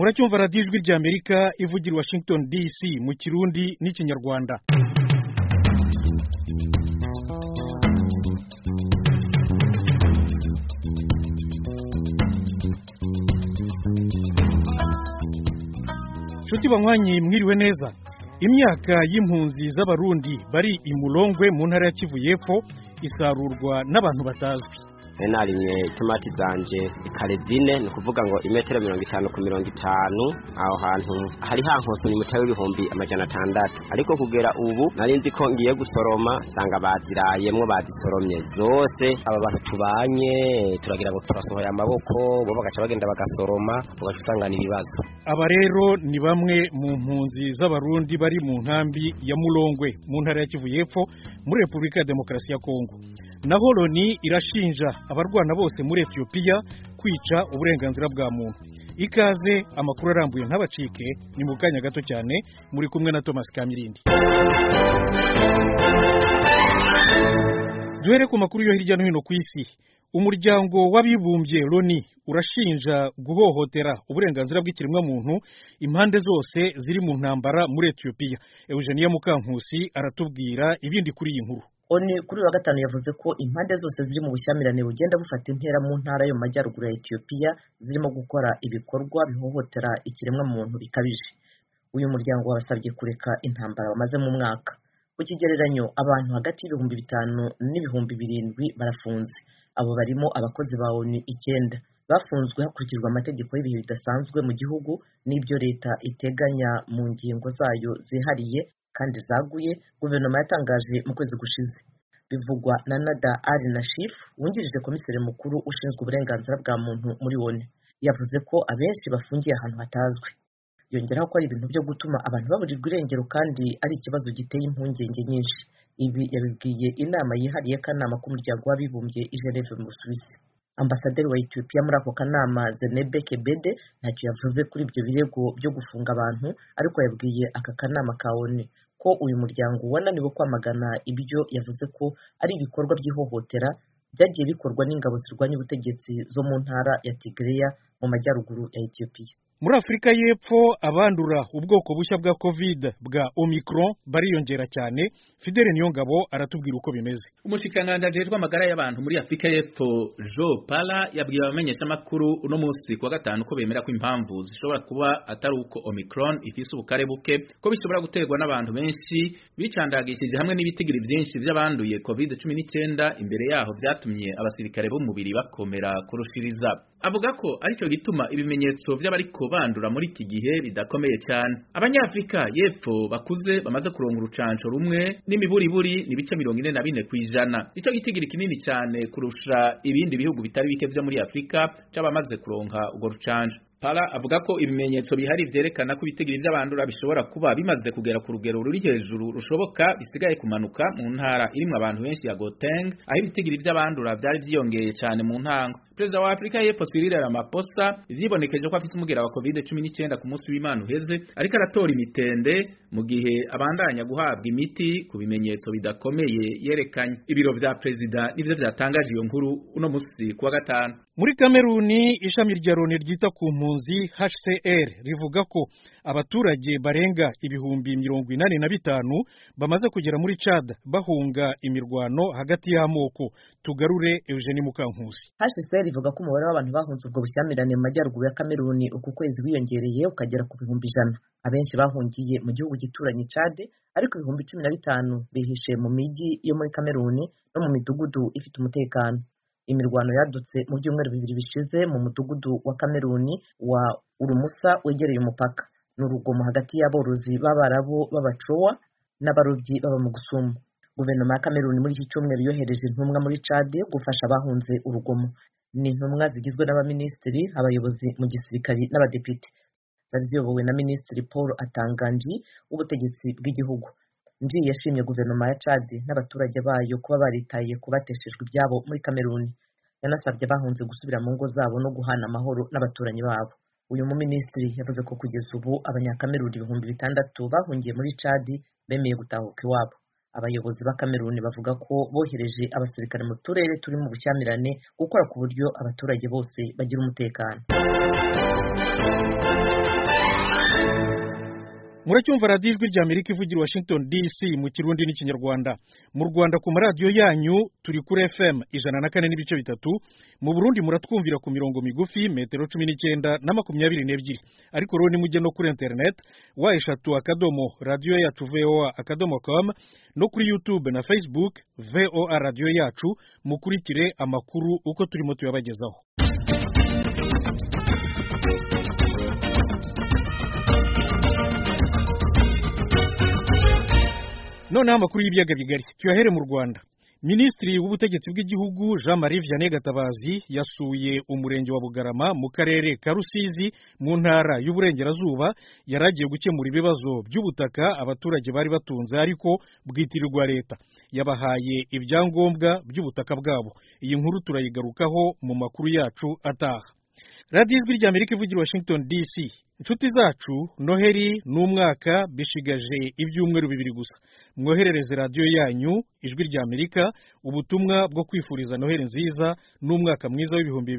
muracyumva radiyo ijwi ry'Amerika ivugira Washington DC mu Kirundi n'Ikinyarwanda. Nshuti banywanyi mwiriwe neza. Imyaka y'impunzi z'abarundi bari i Mulongwe mu ntara ya Kivu y'Epfo isarurwa n'abantu batazwi. Narimye tomati zanje ikarezine ni kuvuga ngo imetero 50 ku 50 aho hantu hari hankoso ni mutawe ibihumbi 600 ariko kugera ubu narinzi ko ngiye gusoroma sanga bazirayemwo bazisoromye zose aba bantu tubanye turagira ngo turasohoya amaboko bo bagaca bagenda bagasoroma ugasanga ni ibibazo. Aba rero ni bamwe mu mpunzi z'abarundi bari mu nkambi ya Mulongwe mu ntara ya Kivu y'Epfo muri Republika ya Demokarasi ya Kongo. Naho Loni irashinja abarwana bose muri Ethiopia kwica uburenganzira bwa muntu. Ikaze amakuru arambuye ntabacike ni mu kanya gato cyane muri kumwe na Thomas Kamirindi. Duhere ku makuru yo hirya no hino ku isi. Umuryango w'abibumbye Loni urashinja guhohotera uburenganzira bw'ikiremwa muntu impande zose ziri mu ntambara muri Ethiopia. Eugenia Mukankusi aratubwira ibindi kuri iyi nkuru. Oni kuri wa gatanu yavuze ko impande zose ziri mu bushyamirane bugenda bufata intera mu ntara yo majyaruguru ya Ethiopia zirimo gukora ibikorwa bihohotera ikiremwa muntu bikabije. Uyu muryango wabasabye kureka intambara bamaze mu mwaka. Ku kigereranyo abantu hagati y'ibihumbi 5 n'ibihumbi 7 barafunze. Abo barimo abakozi ba Oni 9 bafunzwe hakurikijwe amategeko y'ibihe bidasanzwe mu gihugu n'ibyo leta iteganya mu ngingo zayo zihariye kandi zaguye guverinoma yatangaje mu kwezi gushize. Bivugwa na Nada Ali Nashif wungirije komiseri mukuru ushinzwe uburenganzira bwa muntu muri ONU. Yavuze ko abenshi bafungiye ahantu hatazwi. Yongeraho ko ari ibintu byo gutuma abantu baburirwa irengero kandi ari ikibazo giteye impungenge nyinshi. Ibi yabibwiye inama yihariye kanama k'umuryango w'abibumbye i Geneve mu Suisse. Ambasaderi wa Ethiopia muri ako kanama Zenebe Kebede ntacyo yavuze kuri ibyo birego byo gufunga abantu, ariko yabwiye aka kanama ka ONU ko uyu muryango wananiwe kwamagana ibyo yavuze ko ari ibikorwa by'ihohotera byagiye bikorwa n'ingabo zirwanya ubutegetsi zo mu ntara ya Tigray mu majyaruguru ya Ethiopia. Muri Afrika y'Epfo abandura ubwoko bushya bwa COVID bwa Omicron bariyongera cyane. Fidele Niyongabo aratubwira uko bimeze. Umushikanganje ajejwe amagara y'abantu muri Afrika y'Epfo Jo Pala yabwiye abamenyesha makuru uno munsi kwa gatanu ko bemera ko impamvu zishobora kuba atari uko Omicron ifise ubukare buke ko bishobora guterwa n'abantu benshi bicandagishije hamwe n'ibitigiri byinshi by'abanduye COVID-19 imbere yaho byatumye abasirikare b'umubiri bakomera kurushiriza. Avuga ko aricyo gituma ibimenyetso by'abariko bandura muri iki gihe bidakomeye cyane. Abanyafrika y'Epfo bakuze bamaze kuronka urucanco rumwe n'imiburiburi ni bice 44 kwijana. Ico gitigiri kinini cyane kurusha ibindi bihugu bitari bike byo muri Afrika cyabamaze kuronka ugo rucanco. Pala avuga ko ibimenyetso bihari vyerekana ko ibitigiri by'abandura bishobora kuba bimaze kugera ku rugero ruri hejuru rushoboka bisigaye kumanuka mu ntara irimwe abantu benshi ya Gauteng aho ibitigiri by'abandura byari byiyongeye cyane mu ntango. Perezida wa Afrika y'Epfo Cyril Ramaphosa ivyibonekeje ko afite umugera wa COVID-19 ku munsi w'Imana uheze ariko aratora imitende mu gihe abandanya guhabwa imiti ku bimenyetso bidakomeye yerekanye. Ibiro vya perezida nivyo vyatangaje iyo nkuru uno munsi kuwa gatanu. Muri Kameruni ishami rya Loni ryita ku mpunzi HCR rivuga ko abaturage barenga ibihumbi 85 bamaze kugera muri Chad bahunga imirwano hagati y'amoko. Tugarure Eugenie Mukankusi. HCR ivuga ko umubare w'abantu bahunze ubwo bushyamirane mu majyaruguru ya Kameruni uku kwezi wiyongereye ukagera ku bihumbi 100. Abenshi bahungiye mu gihugu gituranye Chad, ariko ibihumbi 15 bihishe mu miji yo muri Kameruni no mu midugudu ifite umutekano. Imirwano yadutse mu byumweru 2 bishize mu mudugudu wa Kameruni wa Urumusa wegereye umupaka. N'urugomo hagati y'aborozi b'Abarabu b'Abachowa n'abarobyi baba mu Gusumu. Guverinoma ya Kameruni muri iki cyumweru yohereje intumwa muri Chad gufasha abahunze urugomo. Ni intumwa zigizwe n'abaminisitiri, abayobozi mu gisirikari n'abadepite. Zari ziyobowe na Minisitiri Paul Atanganji w'ubutegetsi bw'igihugu. Nji yashimye guverinoma ya Chad n'abaturage bayo kuba baritaye kubateshejwe ibyabo muri Kameruni. Yanasabye bahunze gusubira mu ngo zabo no guhana amahoro n'abaturanyi babo. Uyu muminisitiri yavuze ko kugeza ubu abanyakameruni 600 bahungiye muri Chad bemeye gutahuka iwabo. Abayobozi ba Kameruni bavuga ko bohereje abasirikare mu turere turi mu bushyamirane gukora ku buryo abaturage bose bagira umutekano. muracyumva radiyo ijwi ry'Amerika ivugira Washington DC mu Kirundi n'Ikinyarwanda. Mu Rwanda ku maradiyo yanyu turi kuri FM 104.3, mu Burundi muratwumvira ku mirongo migufi metero 19 na 22, ariko rero ni mujye no kuri internet wa@radio-yacu.voa.com no kuri YouTube na Facebook VOA radio yacu, mukurikire amakuru uko turimo tuyabagezaho. None amakuru y'ibyaga bigari tuyahere mu Rwanda. Minisitiri w'ubutegetsi bw'igihugu Jean-Marie Vianney Gatabazi yasuye umurenge wa Bugarama mu karere ka Rusizi mu ntara y'Uburengerazuba, yaragiye gukemura ibibazo by'ubutaka abaturage bari batunze ariko bwitirirwa leta. Yabahaye ibyangombwa by'ubutaka bwabo. Iyi nkuru turayigarukaho mu makuru yacu ataha. Radio Ijwi ry'Amerika ivugira Washington DC. Inshuti zacu, Noheri n'umwaka bishigaje ibyumweru bibiri gusa. Mwoherereze radio yanyu Ijwi ry'Amerika ubutumwa bwo kwifuriza Noheri nziza n'umwaka mwiza w'ibihumbi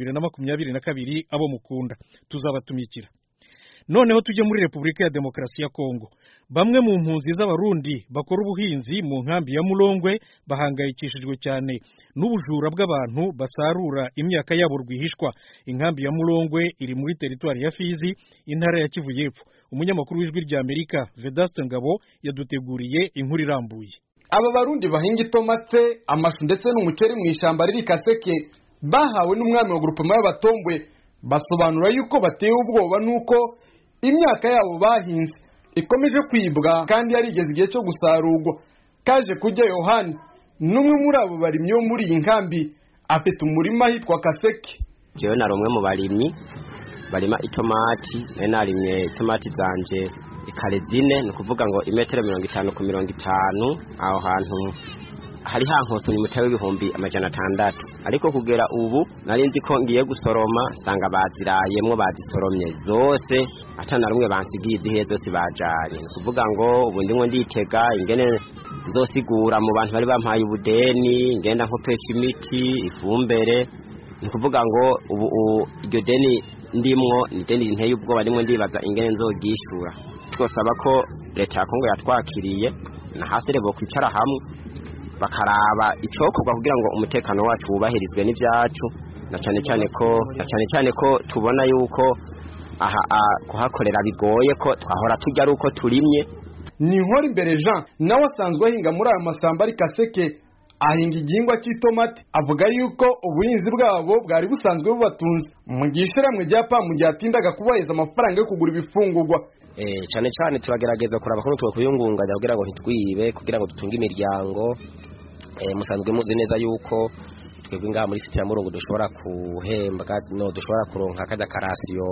2022 abo mukunda. Tuzabatumikira. Noneho tujye muri Repubulika ya Demokarasi ya Kongo. Bamwe mu mpunzi z'abarundi bakora ubuhinzi mu nkambi ya Mulongwe bahangayikishijwe cyane n'ubujura bw'abantu basarura imyaka yabo rwihishwa. Inkambi ya Mulongwe iri muri teritwari ya Fizi, intara ya Kivu y'Epfo. Umunyamakuru w'Ijwi ry'Amerika Vedaste Ngabo yaduteguriye inkuru irambuye. Aba barundi bahinga itomate, amashu ndetse n'umuceri mu ishamba riri Kaseke bahawe n'umwami wa groupement y'Abatombwe, basobanura yuko bateye ubwoba nuko imyaka yabo bahinze ikomeje kwibwa kandi yarigeze igihe cyo gusarurwa. Kaje kujya Yohani n'umwe muri abo barimyi bo muri iyi nkambi afite umurima hitwa Kaseke. Jewe nari umwe mu barimyi barima itomati, narimye itomati zanje ikarezine, ni kuvuga ngo imetero 50 ku 50, aho hantu hari hankose ni mutawe ibihumbi 600, ariko kugera ubu nari nzi ko ngiye gusoroma sanga bazirayemwo bazisoromye zose atana rumwe bansigiye izihe zose bajanye. Ni kuvuga ngo ubu ndimwe nditega ingene nzosigura mu bantu bari bampaye ubudeni, ngenda nkopesha imiti ifumbere. Ni kuvuga ngo ubu iryo deni ndimwo ni deni nteye ubwoba, ndimwe ndibaza ingene nzogishura. Twosaba ko leta ya Kongo yatwakiriye na hasi rebo kwicara hamwe bakaraba icokorwa kugira ngo umutekano wacu wubahirizwe n'ibyacu, na cyane ko tubona yuko kuhakorera bigoye, ko twahora tujya ari uko turimye. Ni nkora imbere Jean nawe asanzwe ahinga muri ayo masamba ari Kaseke, ahinga igihingwa cy'itomate. Avuga yuko ubuhinzi bwabo bwari busanzwe bubatunze mu gishiramwe rya PAM ryatindaga kubaheza amafaranga yo kugura ibifungurwa. Cyane turagerageza kuraba ko twakuyungunganya kugira ngo ntitwibe, kugira ngo dutunge imiryango. Musanzwe muzi neza yuko twebwe ngaha muri site ya Murongo dushobora kuhembwa, no dushobora kuronka kada karasiyo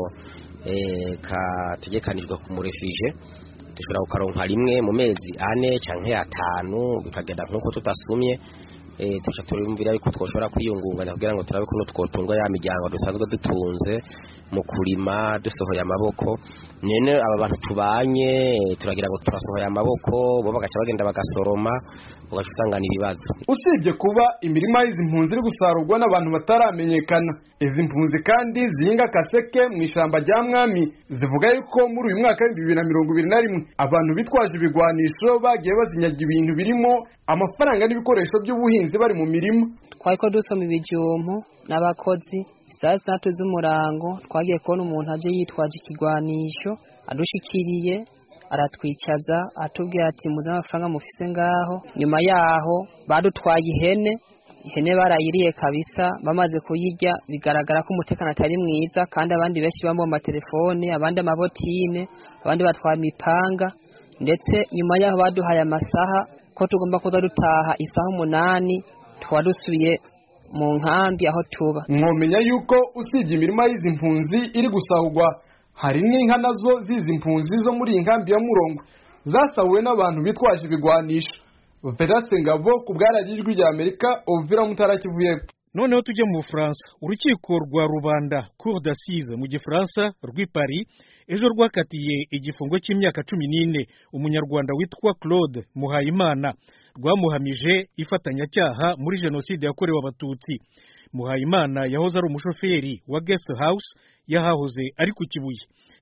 kategekanijwe ku murefije, dushobora kukaronka rimwe mu mezi 4 canke 5, bikagenda nkuko tutasumye. Tuca turumvira yuko twoshobora kwiyungunganya kugira ngo turabe ko twotunga ya miryango dusanzwe dutunze mu kurima dusohoye amaboko. Nene aba bantu tubanye turagira ngo turasohoye amaboko, bo bagaca bagenda bagasoroma, ugasangana ibibazo. Usibye kuba imirima y'izi mpunzi iri gusarurwa n'abantu bataramenyekana, izi mpunzi kandi zihinga Kaseke mu ishamba rya Mwami zivuga yuko muri uyu mwaka 2021 abantu bitwaje ibigwanisho bagiye bazinyaga ibintu birimo amafaranga n'ibikoresho by'ubuhinzi bari mu mirima. Twako dusoma ibijumpu n'abakozi saa 3 z'umurango, twagiye kubona umuntu aje yitwaje ikigwanisho adushikiriye aratwicaza atubwira ati muze amafaranga mufise ngaho. Nyuma yaho badutwaye ihene barayiriye kabisa, bamaze kuyirya bigaragara ko umutekano atari mwiza, kandi abandi benshi bambo amatelefone, abandi amabotine, abandi batwara imipanga. Ndetse nyuma yaho baduhaye amasaha ko tugomba kuza dutaha isaha 8 twadusubiye mu nkambi aho tuba. Mwomenya yuko usibye imirima y'izi mpunzi iri gusahurwa, hari n'inka nazo zizi mpunzi zo muri inkambi ya Murongo zasahuwe n'abantu bitwaje ibigwanisho. Vedaste Ngabo ku bw'Ijwi ry'Amerika Uvira Mutara Kivu y'Epfo. Noneho tujye mu Bufaransa. Urukiko rwa rubanda Cour d'assises mu Gifaransa rw'i Paris ejo rwakatiye igifungo cy'imyaka 14 umunyarwanda witwa Claude Muhayimana, rwamuhamije ifatanyacyaha muri jenoside yakorewe abatutsi. Muhayimana yahoze ari umushoferi wa guest house yahahoze ari ku Kibuye.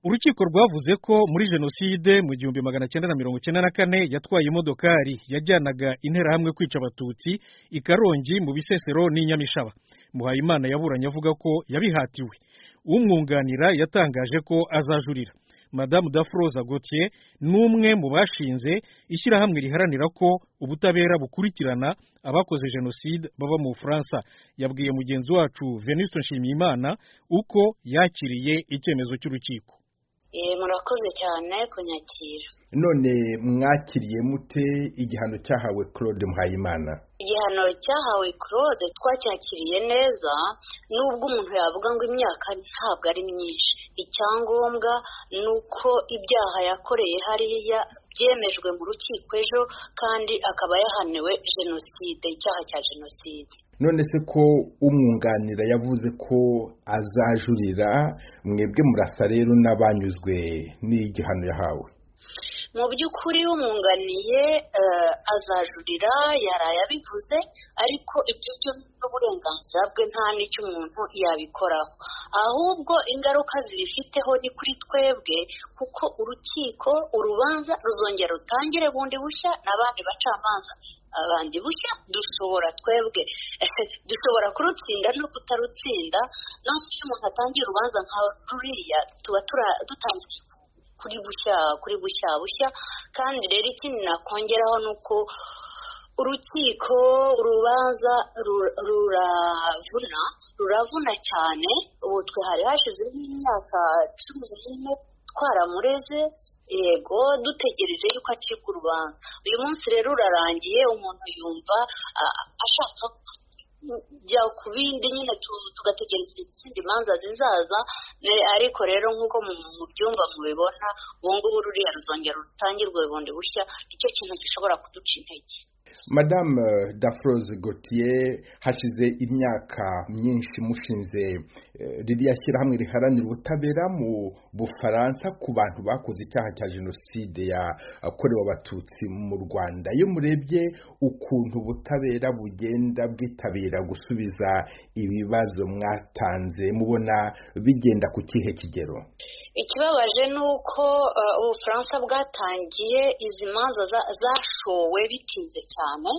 urukiko rwavuze ko muri jenoside mu 1994 yatwaye imodokari yajyanaga interahamwe kwica abatutsi i Karongi mu Bisesero n'Inyamishaba. Muhayimana yaburanye avuga ko yabihatiwe. Umwunganira yatangaje ko azajurira. Madame Dafroza Gauthier numwe mu bashinze ishyirahamwe riharanira ko ubutabera bukurikirana abakoze jenoside baba mu France. Yabwiye mugenzi wacu Venuste Nshimiyimana uko yakiriye icyemezo cy'urukiko. Murakoze cyane kunyakira. None mwakiriye mute igihano cyahawe Claude Muhayimana? Igihano cyahawe Claude twacyakiriye neza, nubwo umuntu yavuga ngo imyaka ntabwo ari myinshi. Icyangombwa nuko ibyaha yakoreye hariya byemejwe mu rukiko ejo, kandi akaba yahaniwe jenoside, icyaha cya jenoside. None se ko umwunganira yavuze ko azajurira, mwebwe murasa rero n'abanyuzwe n'igihano yahawe? Mu by'ukuri umwunganiye azajurira, yaraye abivuze, ariko ibyo byo n'uburenganzira bwe nta n'icyo umuntu yabikoraho. Ahubwo ingaruka zibifiteho ni kuri twebwe, kuko urukiko urubanza ruzongera rutangire bundi bushya n'abandi bacamanza abandi bushya. Dushobora twebwe dushobora kurutsinda no kutarutsinda. No iyo umuntu atangiye urubanza nka ruriya tuba dutangiye kuri bushya. Kandi rero ikindi nakongeraho nuko urukiko urubanza ruravuna cyane. Ubu twe hari hashize imyaka 14 twaramureze, yego dutegereje yuko acibwa urubanza. Uyu munsi rero urarangiye, umuntu yumva ashaka jya ku bindi nyine tugategereza izindi manza zizaza. Ariko rero nk'uko mu byumba mubibona, ubu ngubu ruriya ruzongera rutangirwe bundi bushya. Icyo kintu gishobora kuduca intege. Madame Dafroze Gauthier, hashize imyaka myinshi mushinze ririya shyirahamwe riharanira ubutabera mu Bufaransa ku bantu bakoze icyaha cya jenoside yakorewe abatutsi mu Rwanda. Iyo murebye ukuntu ubutabera bugenda bwitabira gusubiza ibibazo mwatanze, mubona bigenda ku kihe kigero? Ikibabaje nuko Ubufaransa bwatangiye izi manza zashowe bitinze cyane.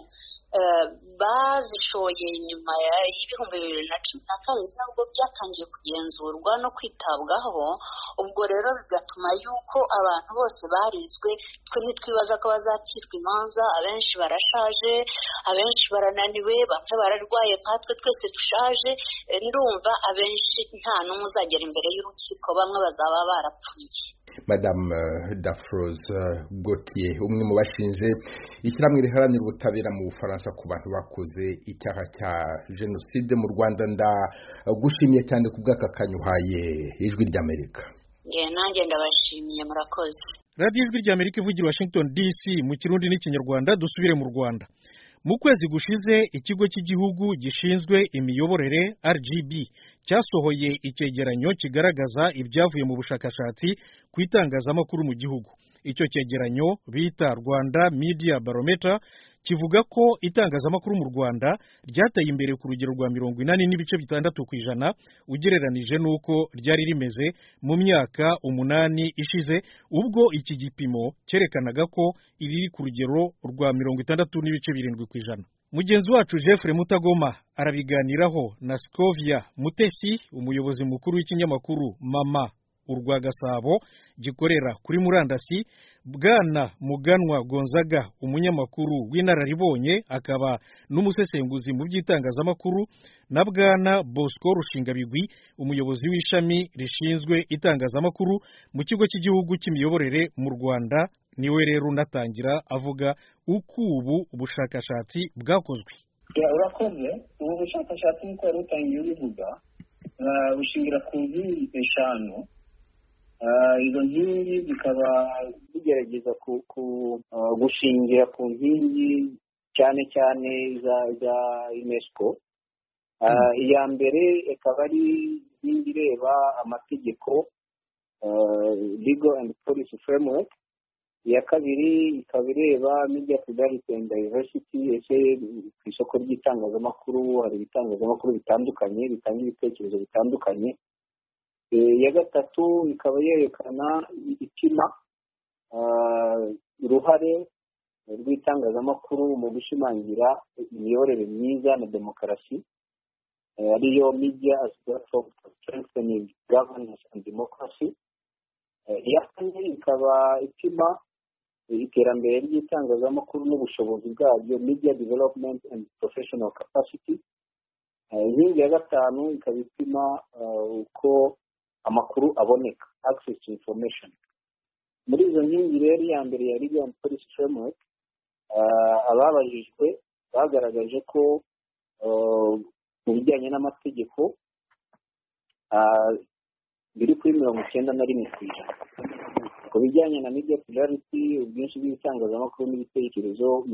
Bazishoye nyuma y'ibihumbi 2012 nabwo byatangiye kugenzurwa no kwitabwaho. Ubwo rero bigatuma yuko abantu bose barizwe, twe ntitwibaza ko bazacirwa imanza. Abenshi barashaje, abenshi barananiwe, bamwe bararwaye nkatwe twese dushaje. Ndumva abenshi nta n'umwe uzagera imbere y'urukiko, bamwe bazaba barapfuye. Madame Dafroze Gauthier, umwe mu bashinze ishyirahamwe riharanira ubutabera mu Bufaransa ku bantu bakoze icyaha cya jenoside mu Rwanda, ndagushimiye cyane ku bw'aka kanyuhaye Ijwi ry'Amerika. Nanjye ndabashimiye, murakoze. Radio Ijwi ry'Amerika ivugira Washington DC mu Kirundi n'Ikinyarwanda. Dusubire mu Rwanda. Mu kwezi gushize ikigo cy'igihugu gishinzwe imiyoborere RGB cyasohoye icyegeranyo kigaragaza ibyavuye mu bushakashatsi ku itangazamakuru mu gihugu. Icyo cyegeranyo bita Rwanda Media Barometer kivuga ko itangazamakuru mu Rwanda ryateye imbere ku rugero rwa 80.6% ugereranije nuko ryari rimeze mu myaka 8 ishize, ubwo iki gipimo cyerekanaga ko iri ku rugero rwa 66.7%. Mugenzi wacu Jeffrey Mutagoma arabiganiraho na Scovia Mutesi, umuyobozi mukuru w'ikinyamakuru Mama urwa Gasabo gikorera kuri murandasi, Bwana Muganwa Gonzaga, umunyamakuru w'inararibonye akaba n'umusesenguzi mu by'itangazamakuru, na Bwana Bosco Rushingabigwi, umuyobozi w'ishami rishinzwe itangazamakuru mu kigo cy'igihugu cy'imiyoborere mu Rwanda. Niwe rero unatangira avuga uko ubu ubushakashatsi bwakozwe. Urakoze. Ubu bushakashatsi nk'uko wari utangiye ubivuga bushingira ku nkingi 5. Izo nkingi zikaba zigerageza gushingira ku nkingi cyane cyane za UNESCO. Iya mbere ikaba ari inkingi ireba amategeko, legal and policy framework. Iya kabiri ikaba ireba media plurality and diversity. Ese ku isoko ry'itangazamakuru hari ibitangazamakuru bitandukanye bitanga ibitekerezo bitandukanye. iya gatatu ikaba yerekana ipima uruhare rw'itangazamakuru mu gushimangira imiyoborere myiza na demokarasi, ariyo media as platform for strengthening governance and democracy. Iya kane ikaba ipima iterambere ry'itangazamakuru n'ubushobozi bwabyo, media development and professional capacity. Inkingi ya gatanu ikaba ipima uko amakuru aboneka, access to information. Muri izo nkingi rero iya mbere ya legal and policy framework, ababajijwe bagaragaje ko mu bijyanye n'amategeko biri kuri 91%. Ku bijyanye na media plurality, ubwinshi bw'itangazamakuru n'ibitekerezo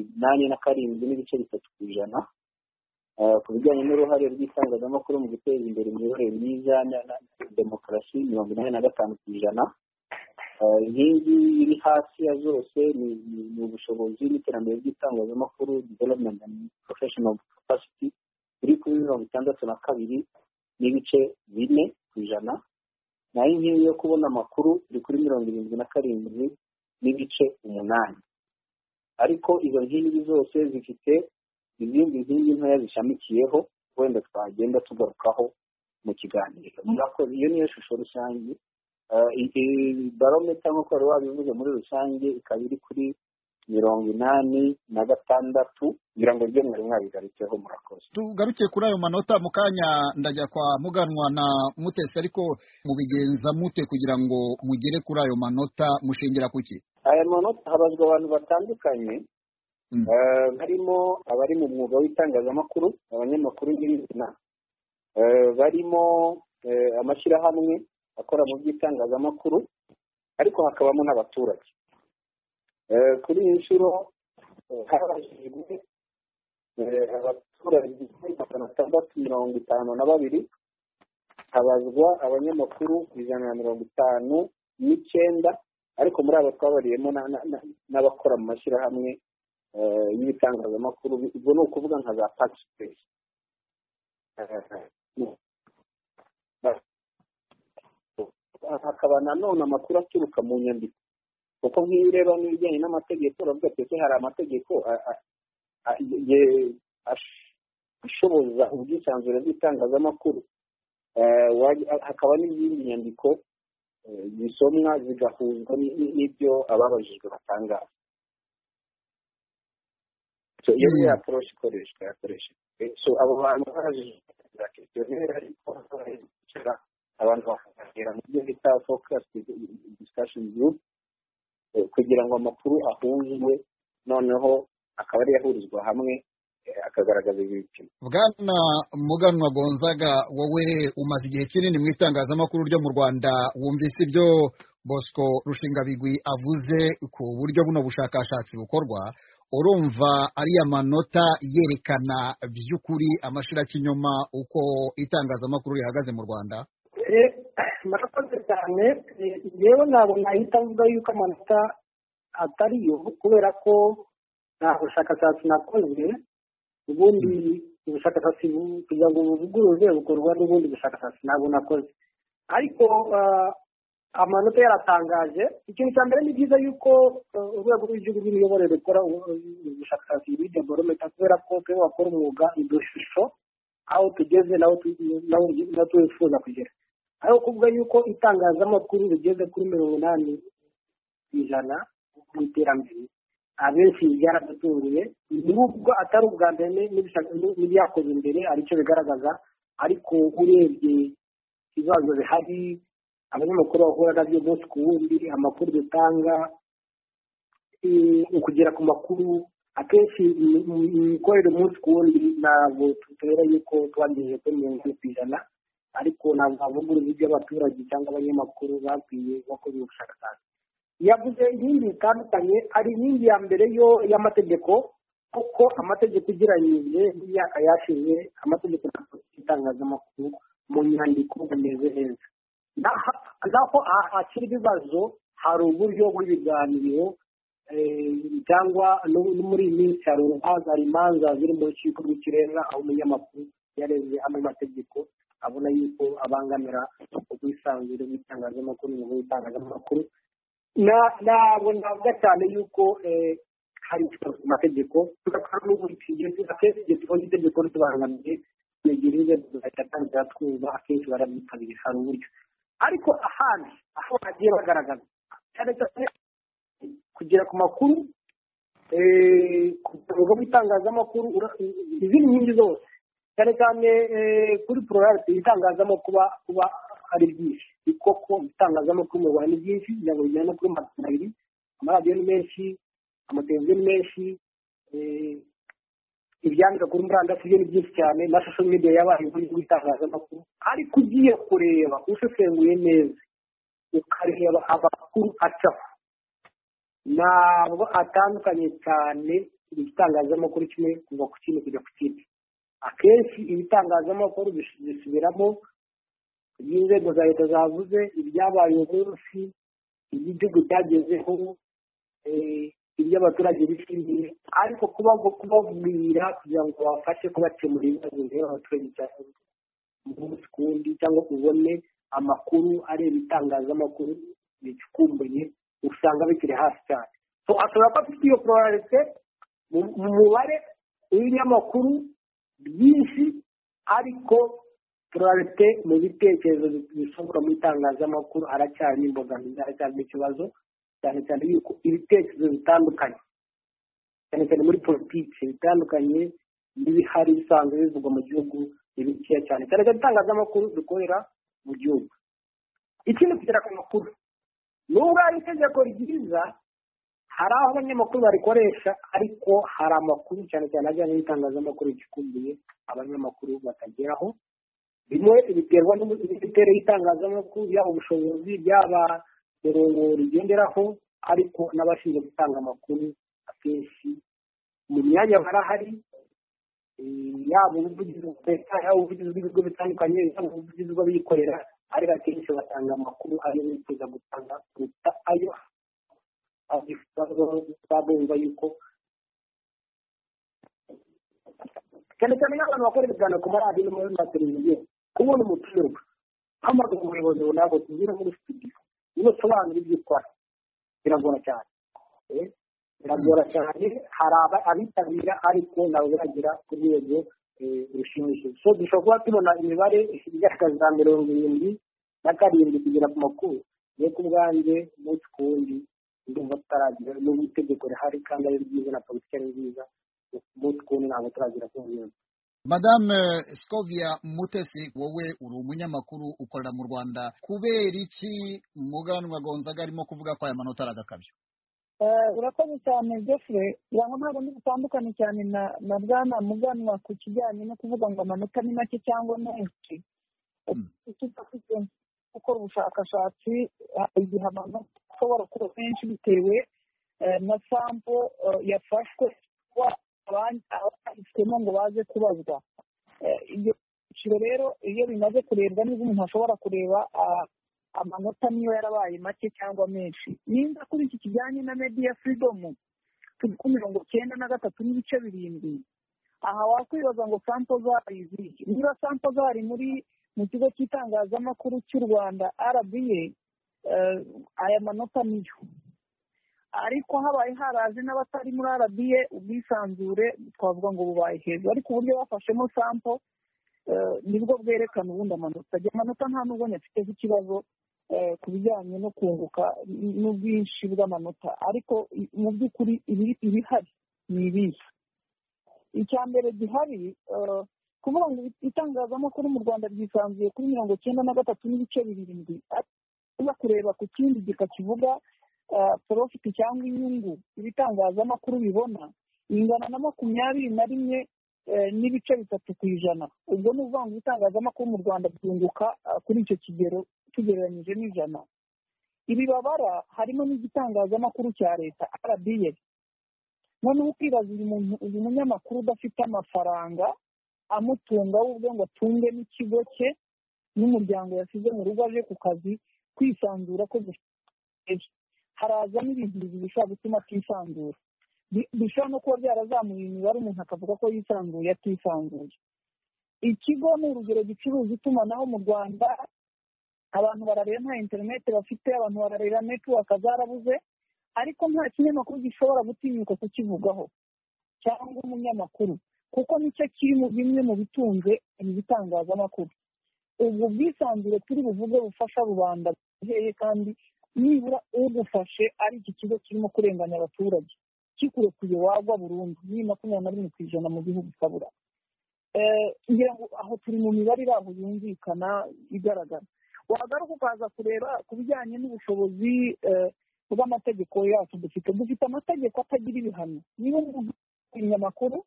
87.3%. Ku bijyanye n'uruhare rw'itangazamakuru mu guteza imbere imiyoborere myiza na demokarasi 85%. Inkingi iri hasi ya zose ni ubushobozi n'iterambere ry'itangazamakuru, development and professional capacity, iri kuri 62.4%. naho inkingi yo kubona amakuru iri kuri 77.8%. ariko izo nkingi zose zifite izindi nkingi ntoya zishamikiyeho, wenda twagenda tugarukaho mu kiganiro. Murakoze. Iyo niyo shusho rusange. Barometer nk'uko wari wabivuze muri rusange ikaba iri kuri 86, kugira ngo ibyo mwari mwabigarutseho. Murakoze. Tugarukiye kuri ayo manota mu kanya ndajya kwa Muganwa na Mutesi, ariko mubigenza mute kugira ngo mugere kuri ayo manota, mushingira kuki? Aya manota habazwa abantu batandukanye, barimo abari mu mwuga w'itangazamakuru, abanyamakuru n'ibindi, barimo amashyirahamwe akora mu by'itangazamakuru, ariko hakabamo n'abaturage. Kuri iyi nshuro habajijwe abaturage 652, habazwa abanyamakuru 159, ariko muri abo twabariyemo n'abakora mu mashyirahamwe y'ibitangazamakuru. Ubwo ni ukuvuga nka za Paxpress. Hakaba nanone amakuru aturuka mu nyandiko, kuko nk'iyo ureba n'ibijyanye n'amategeko uravuga ati hari amategeko ashoboza ubwisanzure bw'itangazamakuru, hakaba n'izindi nyandiko zisomwa zigahuzwa n'ibyo ababajijwe batangaza. Iyo ni approach ikoreshwa. Abo bantu babajijwe za questionnaire, ariko abantu bakagira mu byo bita focus discussion group, kugira ngo amakuru ahuzwe, noneho akaba ari yahurizwa hamwe akagaragaza ibipimo. Bwana Muganwa Gonzaga, wowe umaze igihe kinini mu itangazamakuru ryo mu Rwanda, wumvise ibyo Bosco Rushingabigwi avuze ku buryo buno bushakashatsi bukorwa, urumva ariya manota yerekana by'ukuri amashirakinyoma uko itangazamakuru rihagaze mu Rwanda? Murakoze cyane. Yewe ntabwo nahita mvuga yuko amanota atariyo, kubera ko nta bushakashatsi nakoze. Ubundi ubushakashatsi kugira ngo buvuguruze bukorwa n'ubundi bushakashatsi ntabwo nakoze, ariko amanota yaratangaje. Ikintu cya mbere ni byiza yuko urwego rw'igihugu rw'imiyoborere rukora ubushakashatsi bw'iryo barometer, kubera ko twe bakora umwuga idushusho aho tugeze naho twifuza kugera. Ariko kuvuga yuko itangazamakuru rigeze kuri 80% mu iterambere, abenshi byaradutunguye. Nubwo atari ubwa mbere n'ibyakoze imbere aricyo bigaragaza, ariko urebye ibibazo bihari, abanyamakuru bahura nabyo umunsi ku wundi, amakuru dutanga, ukugera ku makuru akenshi imikorere umunsi ku wundi, ntabwo tutera yuko twangiye kuri 90%, ariko ntabwo avuguruza ibyo abaturage cyangwa abanyamakuru bakwiye bakoze ubushakashatsi. Yavuze inkingi zitandukanye. Ari inkingi ya mbere yo y'amategeko, kuko amategeko ugereranyije n'imyaka yashize, amategeko y'itangazamakuru mu nyandiko bimeze neza. Naho hakiri ibibazo, hari uburyo bw'ibiganiro, cyangwa no muri iyi minsi hari urubanza, hari imanza ziri mu rukiko rw'ikirenga, aho umunyamakuru yareze amwe amategeko abona yuko abangamira ubwisanzure bw'itangazamakuru mu itangazamakuru ntabwo navuga cyane yuko hari ikibazo ku mategeko tugakora n'ubu akenshi igihe tubonye itegeko ritubangamiye kwegera inzego zahita twumva akenshi barabyitabira hari uburyo ariko ahandi aho bagiye bagaragaza cyane cyane kugera ku makuru ku rwego rw'itangazamakuru izindi nkingi zose cyane cyane kuri porogaramu itangazamakuru kuba ari byinshi ni koko itangazamakuru mu Rwanda ni byinshi kugira ngo bijyane no kuri magana abiri amaradiyo ni menshi amateleviziyo ni menshi ibyandika kuri murandasi byo ni byinshi cyane na social media yabaye uburyo bw'itangazamakuru ariko ugiye kureba usesenguye neza ukareba amakuru acaho ntabwo atandukanye cyane igitangazamakuru kimwe kuva ku kindi kujya ku kindi akenshi ibitangazamakuru bisubiramo iby'inzego za leta zavuze ibyabaye uyu munsi iby'igihugu cyagezeho iby'abaturage bishimiye ariko kubabwira kugira ngo babafashe kubakemura ibibazo bireba abaturage cyane umunsi ku wundi cyangwa ubone amakuru areba itangazamakuru bicukumbuye usanga bikiri hasi cyane ashobora kuba afite iyo pororarite mu mubare w'ibinyamakuru byinshi ariko pororarite mu bitekerezo bisohoka mu itangazamakuru haracyarimo imbogamizi haracyarimo ikibazo cyane cyane yuko ibitekerezo bitandukanye cyane cyane muri politiki bitandukanye n'ibihari bisanzwe bivugwa mu gihugu ni bikeya cyane cyane cyane itangazamakuru dukorera mu gihugu ikindi kugera ku makuru nubwo ari itegeko ryiza hari aho abanyamakuru barikoresha ariko hari amakuru cyane cyane ajyanye n'itangazamakuru gikumbuye abanyamakuru batageraho bimwe biterwa n'imiterere y'itangazamakuru yaba ubushobozi byaba mirongo rigenderaho ariko n'abashinzwe gutanga amakuru akenshi mu myanya barahari yaba ubuvugizi bwa leta yaba ubuvugizi bw'ibigo bitandukanye yaba ubuvugizi bw'abikorera ariko akenshi batanga amakuru ayo bifuza gutanga kuruta ayo bumva yuko cyane cyane nk'abantu bakora ibiganiro ku maradiyo no muri televiziyo kubona umutumirwa hamagara umuyobozi runaka tugira muri studio niba usobanura ibyo ukora biragora cyane biragora cyane hari abitabira ariko ntabwo biragera ku rwego rushimishije so dushobora kuba tubona imibare igaragaza 77 kugera ku makuru yo ku bwanjye umunsi ku wundi ndumva tutaragira n'ubu itegeko rihari kandi ari ryiza na politiki ari nziza umunsi ku wundi ntabwo turagira ku ngingo. Madame Scovia Mutesi wowe uri umunyamakuru ukorera mu Rwanda kubera iki Muganwa Gonzaga arimo kuvuga ko aya manota aragakabyo? Urakoze cyane Geoffrey yango ntabwo ndi gutandukanye cyane na bwana Muganwa ku kijyanye no kuvuga ngo amanota ni make cyangwa menshi gukora ubushakashatsi igihe amanota ashobora kuba menshi bitewe na sample yafashwe abanditswemo ngo baze kubazwa ibyo biciro rero iyo bimaze kurebwa neza umuntu ashobora kureba amanota niyo yarabaye make cyangwa menshi nimba kuri iki kijyanye na media freedom turi ku 93.7 aha wakwibaza ngo sample zari izihe niba sample zari mu kigo cy'itangazamakuru cy'u Rwanda RBA aya manota niyo ariko habaye haraje n'abatari muri RBA ubwisanzure twavuga ngo bubaye hejuru ariko uburyo bafashemo sample nibwo bwerekana ubundi amanota nta nubwo nyafite ikibazo ku bijyanye no kunguka n'ubwinshi bw'amanota ariko mu by'ukuri ibihari ni ibihe icya mbere gihari kuvuga ngo itangazamakuru mu Rwanda ryisanzuye kuri 93.7 uza kureba ku kindi gika kivuga profit cyangwa inyungu ibitangazamakuru bibona ingana na 21.3%. ubwo ni uvuga ngo ibitangazamakuru mu Rwanda byunguka kuri icyo kigero tugereranyije n'ijana. Ibi babara harimo n'igitangazamakuru cya leta RBA. Noneho ukibaza uyu munyamakuru udafite amafaranga amutunga ubwe ngo atunge n'ikigo cye n'umuryango yasize mu rugo aje ku kazi kwisanzura ko haraza n'ibintu bishobora gutuma atisanzura bishobora no kuba byarazamuye imibare umuntu akavuga ko yisanzuye atisanzuye. Ikigo ni urugero gicuruza itumanaho mu Rwanda abantu barareba nta interineti bafite, abantu barareba netiwaka zarabuze, ariko nta kinyamakuru gishobora gutinyuka kukivugaho cyangwa umunyamakuru, kuko nicyo kiri bimwe mu bitunze ibi bitangazamakuru. ubwo bwisanzure turi buvuge bufasha rubanda buheye, kandi nibura ugufashe ari iki kigo kirimo kurenganya abaturage kikurekuye wagwa burundu, ni 21% mu gihugu kabura. Ngira ngo aho turi mu mibare aho yumvikana igaragara. Wagaruka ukaza kureba ku bijyanye n'ubushobozi bw'amategeko yacu dufite amategeko atagira ibihano. Niba umuntu inyamakuru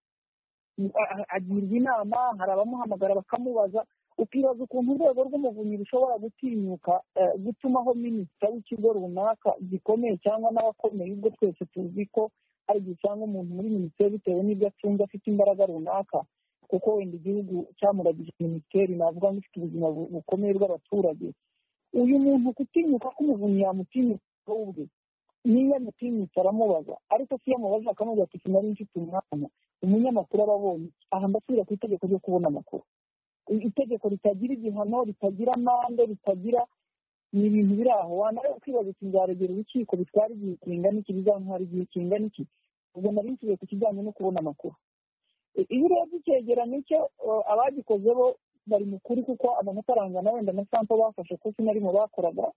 agirwa inama, hari abamuhamagara bakamubaza, ukibaza ukuntu urwego rw'umuvunyi rushobora gutinyuka gutumaho minisitiri w'ikigo runaka gikomeye cyangwa n'abakomeye, ubwo twese tuzi ko ari igihe cyangwa umuntu muri minisiteri bitewe n'ibyo acunga afite imbaraga runaka, kuko wenda igihugu cyamuragije minisiteri navuga ngo ifite ubuzima bukomeye bw'abaturage. Uyu muntu kutinyuka k'umuvunyi yamutinyuka ubwe, niyo amutinyutse aramubaza, ariko si yamubaje akamubaza ati sinari mfite umwanya, umunyamakuru aba abonye. Aha ndasubira ku itegeko ryo kubona amakuru, itegeko ritagira igihano, ritagira amande, ritagira, ni ibintu biri aho. Wanareba kwibaza uti nzaregera urukiko bitwara igihe kingana iki, bizantwara igihe kingana iki. Ubwo nari nsubiye ku kijyanye no kubona amakuru. Iyo urebye icyegeranyo cyo abagikoze bo bari mu kuri, kuko amanota arangana wenda na sample bafashe ko sinari mu bakoraga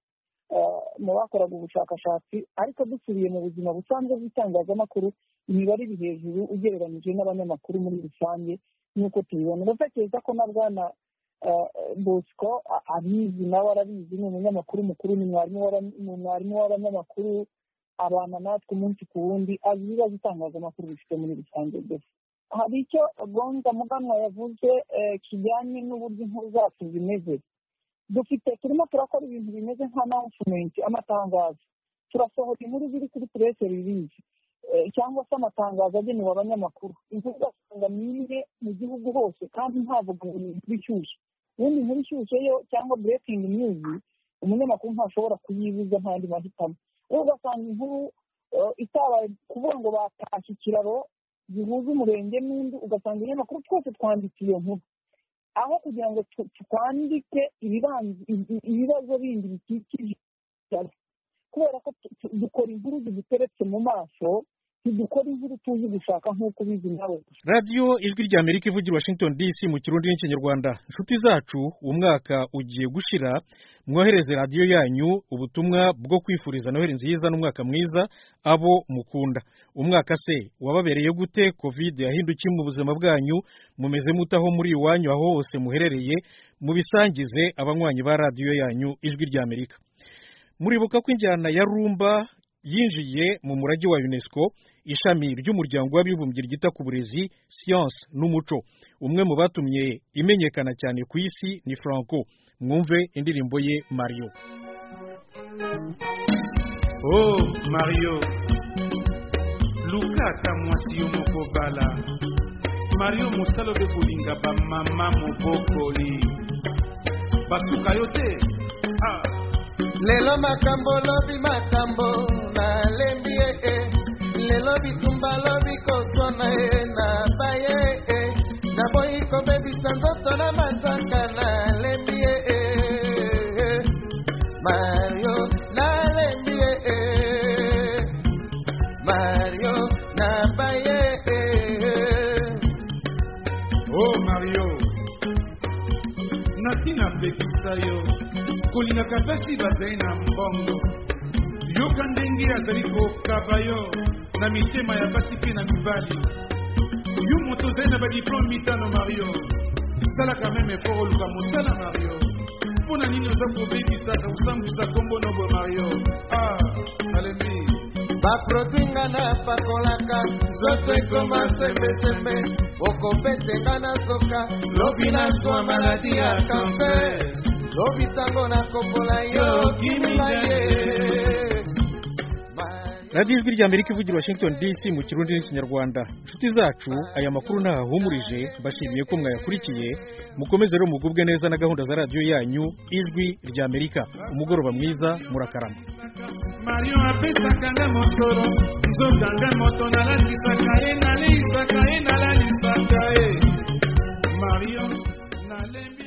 ubushakashatsi, ariko dusubiye mu buzima busanzwe bw'itangazamakuru imibare iri hejuru ugereranyije n'abanyamakuru muri rusange nk'uko tubibona. Ndatekereza ko na Bwana Bosco abizi, nawe arabizi, ni umunyamakuru mukuru, ni mwarimu w'abanyamakuru, abana natwe umunsi ku wundi, azi ibibazo itangazamakuru bifite muri rusange byose. Hari icyo Gonza Muganwa yavuze kijyanye n'uburyo inkuru zacu zimeze. Turimo turakora ibintu bimeze nka announcement, amatangazo. Turasohora inkuru ziri kuri press release cyangwa se amatangazo agenewe abanyamakuru. Inkuru ugasanga nimwe mu gihugu hose, kandi ntavuga ngo ni inkuru ishyushye. Ubundi inkuru ishyushye yo cyangwa breaking news umunyamakuru ntashobora kuyibuza nta yandi mahitamo. Ugasanga inkuru itabaye kuvuga ngo batashye ikiraro gihuza umurenge n'undi, ugasanga ibinyamakuru twese twanditse iyo nkuru, aho kugira ngo twandike ibibazo bindi bikikije, kubera ko dukora inkuru ziduteretse mu maso, ntidukora inkuru tuzi gushaka nk'uko ubizi nawe. radiyo ijwi rya Amerika ivugira Washington DC mu Kirundi n'Ikinyarwanda. Inshuti zacu, umwaka ugiye gushira, mwohereze radiyo yanyu ubutumwa bwo kwifuriza Noheli nziza n'umwaka mwiza abo mukunda. Umwaka se wababereye gute? Covid yahindukiye mu buzima bwanyu, mumeze mutaho muri iwanyu aho hose muherereye, mubisangize abanywanyi ba radiyo yanyu ijwi rya Amerika. Muribuka ko injyana ya rumba yinjiye mu murage wa UNESCO, ishami ry'umuryango w'abibumbye ryita ku burezi, science n'umuco. Umwe mu batumye imenyekana cyane ku isi ni Franco. Mwumve indirimbo ye Mario. Oh Mario, lukaka mwasi yo moko bala. Mario musalo de kulinga ba mama mobokoli. Basuka yote. Lelo makambo lobi makambo na lembie lelo bitumba lobi kosona na baye na boy ko baby sanzoto na mataka na lembie Mario na lembie Mario na baye. Oh Mario, natina bekisayo kulinga kapesi bazena mbongo yoka ndenge azali kokabayo na mitema ya basi pe na mibali yo moto zali na badiplome mitano Mario, salaka meme effort oluka mosala Mario, mpona nini oza kobebisaka osambwisa kombo nobo Mario. Nalembi baprotinga na pakolaka zoto ekoma sembesembe okopetenga na soka lobi na twa maladi ya kanser lobi tango na kopola yo kimimaye. radiyo ijwi rya Amerika ivugira Washington DC mu Kirundi n'Ikinyarwanda. Inshuti zacu, aya makuru ntahahumurije, mbashimiye ko mwayakurikiye. Mukomeze rero mugubwe neza na gahunda za radiyo yanyu ijwi rya Amerika. Umugoroba mwiza, murakarama. Mario apesaka nga motoro nzokanga moto nalalisaka ye nalisaka ye nalalisaka ye Mario nalembi